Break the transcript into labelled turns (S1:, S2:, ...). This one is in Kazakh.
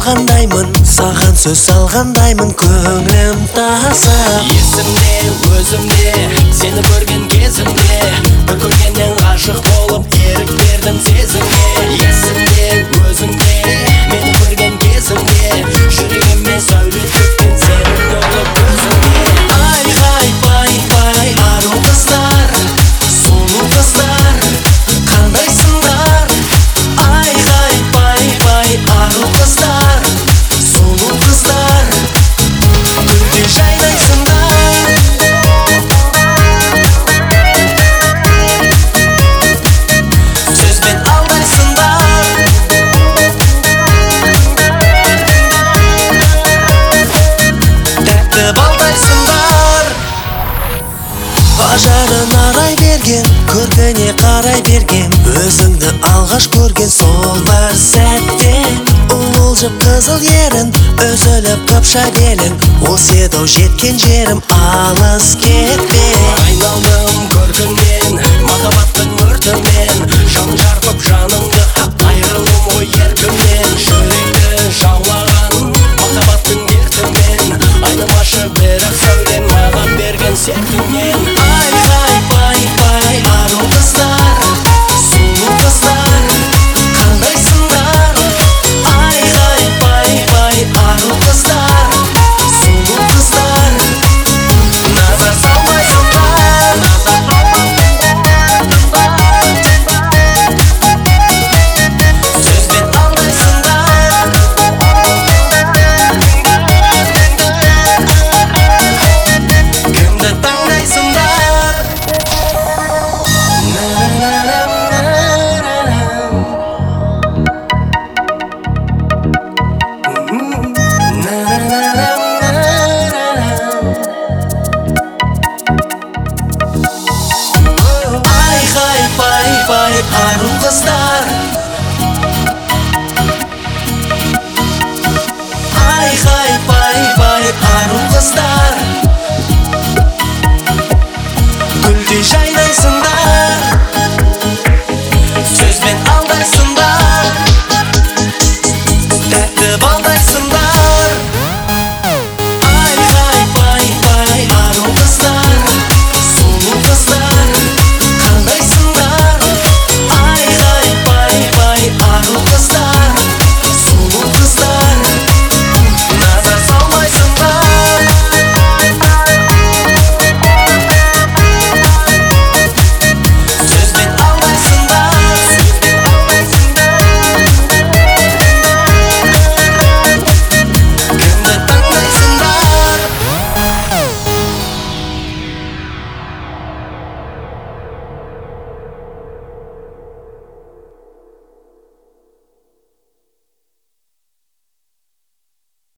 S1: алғандаймын, саған сөз алғандаймын, көңілім таза.
S2: Есімде, өзімде, сені көрген кезімде, бір көргеннен ғашық болып ерік бердім сезімге. Есімде, өзіңде, мені көрген кезімде, жүрегіме сәуле төккен сенің нұрлы көзіңде.
S1: Ай-хай, пай-пай, ару қыздар, сұлу қыздар, қандайсыңдар? Ай-хай, пай-пай, ару қыздар, сұлу қыздар, гүлдей жайнайсыңдар. Сөзбен алдайсыңдар, тәтті балдайсыңдар. Ажарын арай берген, көркіне қарай берген, өзіңді алғаш көрген сол бір сәтте. Уылжып қызыл ерін, үзіліп қапша белің, осы еді-ау жеткен жерім, алыс кетпе.
S2: Айналдым көркіңнен, махаббаттың өртінен, жан жарпып жаныңды айырылым ой еркімнен. Жүрек